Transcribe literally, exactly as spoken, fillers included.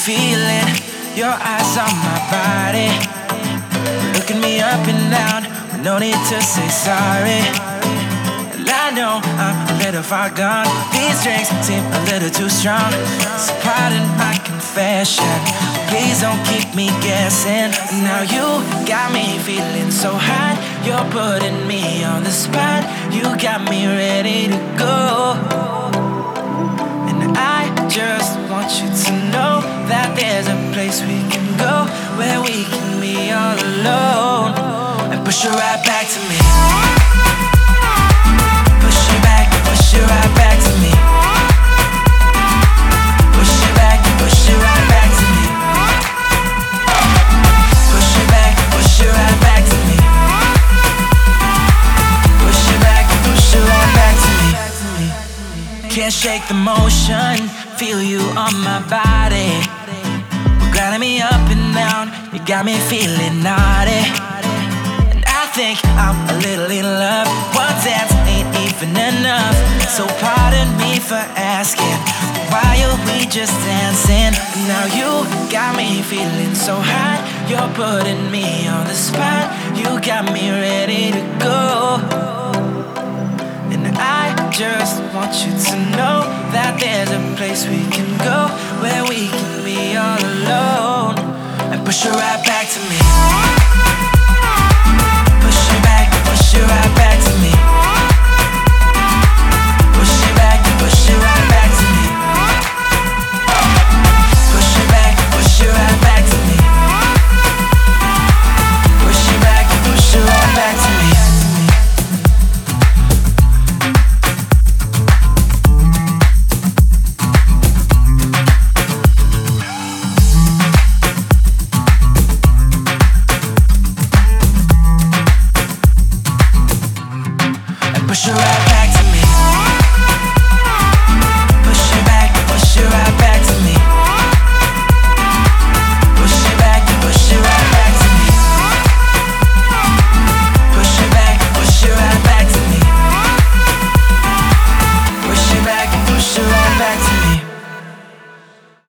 feeling your eyes on my body, looking me up and down with no need to say sorry. And I know I'm a little far gone, these drinks seem a little too strong, so pardon my confession, please don't keep me guessing. Now you got me feeling so hot, you're putting me on the spot, you got me ready to go. And I just want you to know that there's a place we can go where we can be all alone, and push it right back to me. Push it back, push it right back to me. Push it back, push it right back to me. Push it back, push it right back to me. Push it back, push it right back to me. Can't shake the motion, feel you on my body, grinding me up and down, you got me feeling naughty. And I think I'm a little in love, one dance ain't even enough, so pardon me for asking, why are we just dancing? Now you got me feeling so hot, you're putting me on the spot, you got me ready to go. And I just want you to know that there's a place we can go where we can be all alone, and push it right back to me.